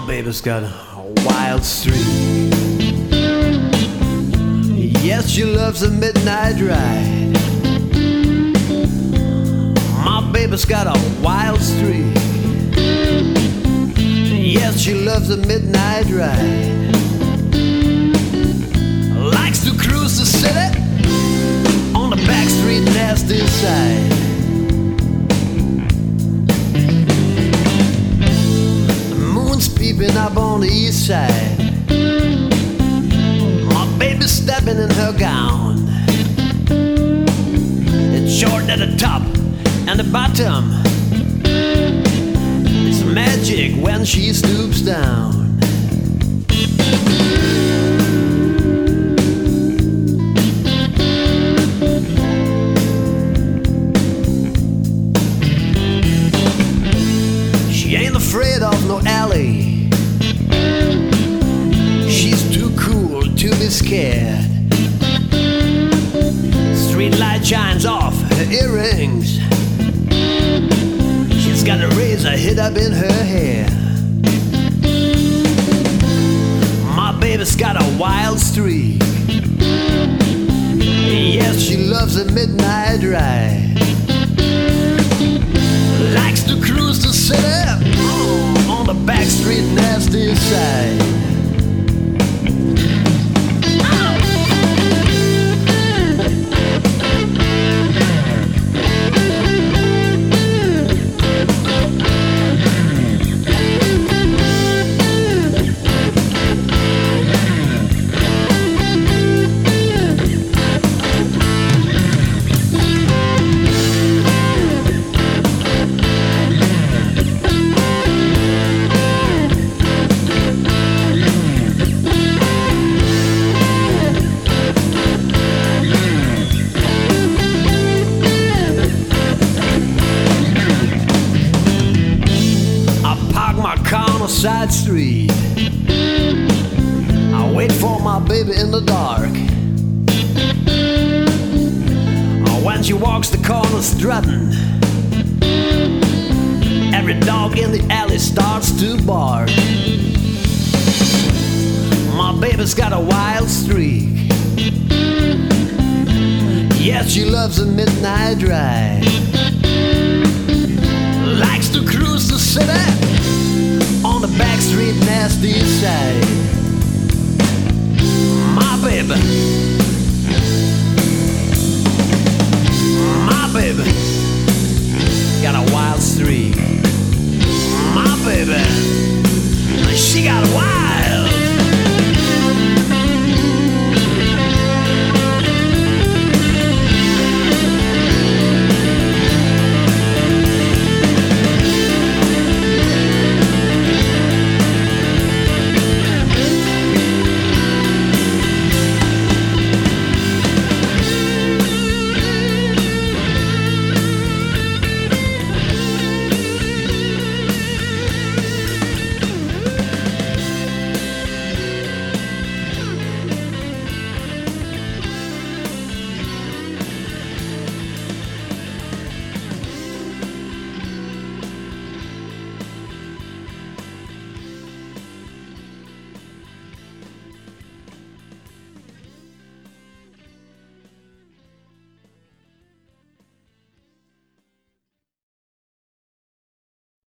My baby's got a wild streak. Yes, she loves a midnight ride. My baby's got a wild streak. Yes, she loves a midnight ride. Likes to cruise the city on the back street nasty side. The moon's peeping up on the east side. My baby's stepping in her gown. It's short at the top and the bottom. It's magic when she stoops down. She ain't afraid of no alley. She's too cool to be scared. Street light shines off her earrings. She's got a razor hid up in her hair. My baby's got a wild streak. Yes, she loves a midnight ride. Likes to cruise the city on the back street nasty side. Side street. I wait for my baby in the dark. When she walks the corner strutting, every dog in the alley starts to bark. My baby's got a wild streak. Yes, she loves a midnight ride. Likes to cruise the city on the back street nasty side. My baby